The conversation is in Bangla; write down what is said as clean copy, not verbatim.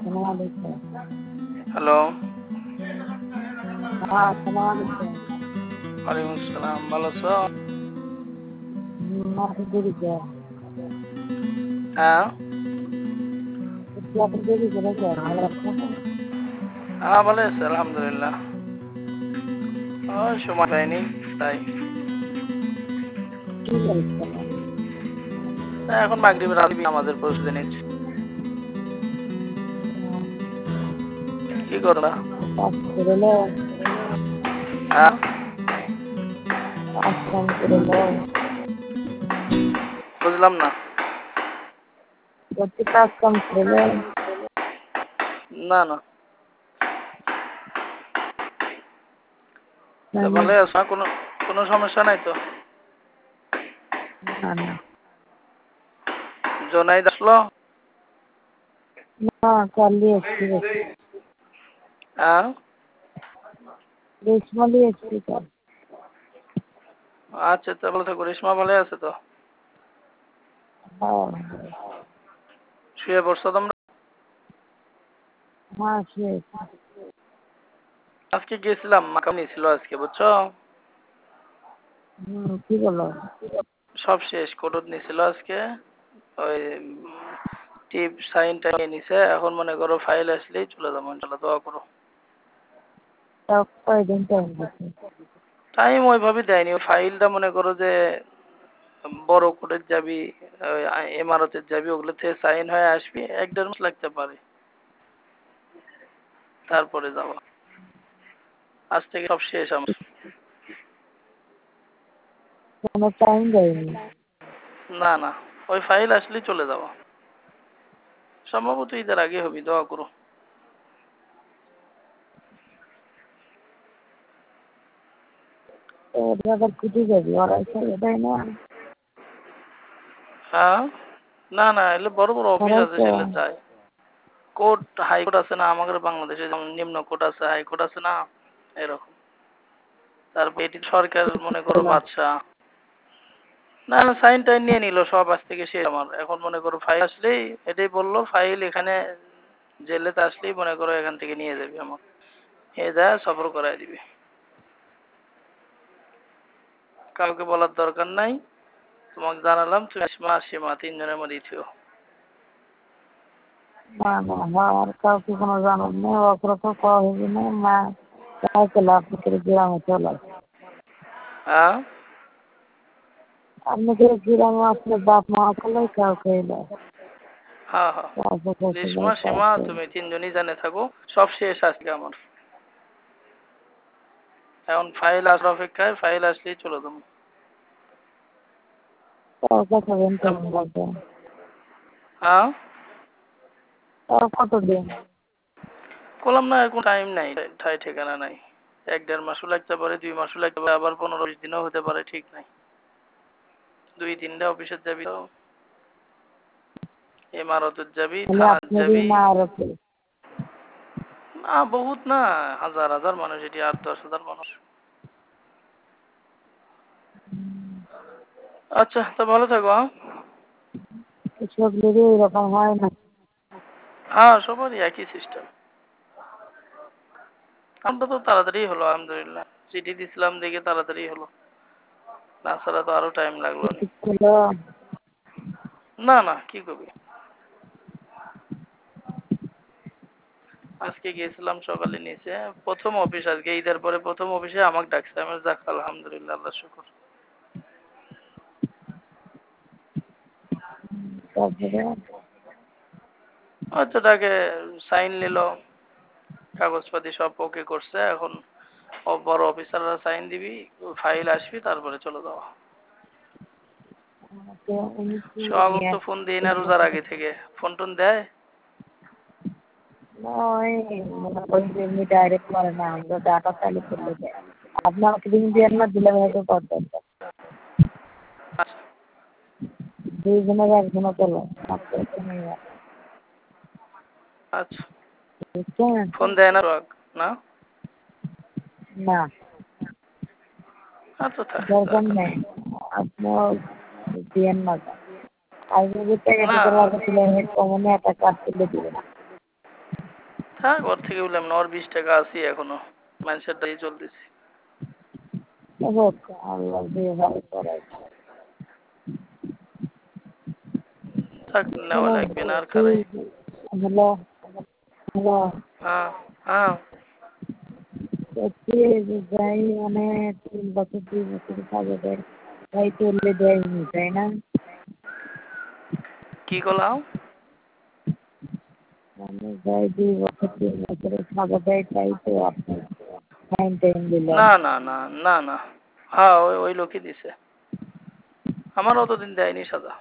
হ্যালো। আসসালামালাইকুম। ওয়ালাইকুম আসসালাম। ভালো আছো? মাত্র দেরি করে হ্যাঁ। এত দেরি করে কেন? ভালো আছো? হ্যাঁ, ভালো আছে আলহামদুলিল্লাহ। সময় পাইনি তাই। কি করছেন? এখন মাগরিবের নামাজের প্রস্তুতি নিচ্ছি। কি করলা? কাজ করলো, হ্যাঁ, কাজ কাম করলো, বুঝলাম না। করতে কাজ কাম করলো। না না, তা ভালোই আছো? কোনো কোনো সমস্যা নাই তো? না না জোনাইদ আসলো? না, কালি এসছি হ্যাঁ। রেশমালি এসছি কাল। আচ্ছা, তা ভালো থাকো। রেশমা ভালো আছে তো? হ্যাঁ শুয়ে পড়ছো তোমরা? হ্যাঁ শুয়েছি। আজকে গেছিলাম, মাকাম নিয়েছিল আজকে, বুঝছো? কি বলো? সব শেষ, কোর্ট নিয়েছিল আজকে। ওই টিপ সাইনটা নিয়ে নিছে। এখন মনে করো ফাইল আসলেই চলে যাবো, ইনশাল্লাহ। দোয়া করো। তাও কয়দিন টাইম দিচ্ছে? টাইম ওইভাবে দেয়নি। ওই ফাইলটা মনে করো যে বড় কোর্টের যাবি, ইমারতের যাবি, ওগুলোতে সাইন হয়ে আসবি, 1-1.5 মাস লাগতে পারে। তারপরে যাবো। আজ থেকে সব শেষ আমার। কোনো টাইম দেয়নি? না না, ওই ফাইল আসলেই চলে যাবো। সম্ভবত ঈদের আগে হবি, দোয়া করো। ওরা আবার কুটি যাবি, ওরা এসে দেয় না? হ্যাঁ। না না, এলে বড় বড় অফিস ওরাই আছে, তো সেলে যায়। কোর্ট, হাইকোর্ট আছে না আমাদের বাংলাদেশে? যেমন নিম্ন কোর্ট আছে, হাইকোর্ট আছে না, এরকম। তারপর এটি সরকার, মনে করো বাদশাহ। না না, সাইন টাইন নিয়ে নিল সব, আজ থেকে শেষ আমার। এখন মনে করো ফাইল আসলেই, এটাই বললো ফাইল এখানে জেলেতে আসলেই মনে করো এখান থেকে নিয়ে যাবি আমার। এ যা সফর করাই দিবি। কাউকে বলার দরকার নাই। তোমাকে জানালাম, তুমি আসমা সীমা 3 জনের মধ্যেই থিও। না না, আমার কাউকে কোনো জানার নেই, ওপরে তো কওয়া হবে না। মা চলে আপনাদের গ্রামে চলে আসে। হ্যাঁ আপনাদের গ্রামে আসলে বাপ মা করলে কাউকে এলো হ্যাঁ হ্যাঁ, কাউকে করছিল রেশমা সীমা কাউকে। তুমি 3 জনই জানে থাকো। সব শেষ আজকে আমার। এখন ফাইল আসার অপেক্ষায়, ফাইল আসলেই চলে যাবো। কাউকে খাবেন কেমন লাগবে? হ্যাঁ, তাও কতদিন? বললাম না, এখন টাইম নাই, ঠাই ঠিকানা নাই। 1-1.5 মাসও লাগতে পারে, 2 মাসও লাগতে পারে, আবার 15-20 দিনও হতে পারে, ঠিক নাই। 2-3টা অফিসে যাবি তো, ইমারতের যাবি, তাহলে থানার আপনারই যাবি। না আর কি? না বহুত না, হাজার হাজার মানুষ, এটি 8-10 হাজার মানুষ। আচ্ছা, তো ভালো থাকো। হ্যাঁ সব লেগে এরকম হয় না। হ্যাঁ, সবারই একই সিস্টেম। আমরা তো তাড়াতাড়ি হলো আলহামদুলিল্লাহ। চিঠি দিছিলাম দেখে তাড়াতাড়ি হলো, না ছাড়া তো আরো টাইম লাগলো। ছিল না না, কি করবি। আজকে গিয়েছিলাম সকালে নিচে, প্রথম অফিস আজকে ঈদের পরে প্রথম অফিসে আমাকে ডাকছে। আমি যাক আলহামদুলিল্লাহ, আল্লাহ শুকর। তারপরে হয়তো তাকে সাইন নিল, কাগজপাতি সব ওকে করছে। এখন বড় অফিসাররা সাইন দিবি, ফাইল আসবি, তারপরে চলে যাওয়া। আমাকে উনি কি সোহাগ নিয়ে তো ফোন দিই না রোজার আগে থেকে। ফোন টোন দেয়? ওই মনে করি যে এমনি ডাইরেক্ট করে না, আমরা ডাটা চালু করলে দেয়। আপনি আমাকে দিন দিয়ে না দিলে হয়তো করতেন। আচ্ছা দুইজনের একজনে পেলো মাত্র এখানে। আচ্ছা, বুঝছেন? ফোন দেয় না সোহাগ? না। না, আচ্ছা থাক, দরকার দরকার নেই। নেই। আপনার দিয়েন না। আর যদি টাকা না দিতে লাগে তাহলে কমনে একটা কার্ড তুলে দিবেন। হ্যাঁ ঘর থেকে বললাম না, ওর 20 টাকা আছি এখনো, মানুষের দায়ী চলতেছি। হোক, আল্লাহ দিয়ে ভালো করাই। থাক, নেওয়া শোনেন, লাগবে না আর কি, খারাই। হ্যালো, হ্যালো, হ্যাঁ হ্যাঁ। সত্যি যে যাই মানে 3 বছর 2 বছর কাজে দেয়, তাই চললে দেয়নি, তাই না? কি করলাম? মানে যাই 2 বছর 3 বছরের খাজা দেয়, তাই তো আপনি টাইম টাইম দিলেন। না না না না না, হ্যাঁ ওই ওই লোকই দিছে, আমার অতদিন দেয়নি সাদা।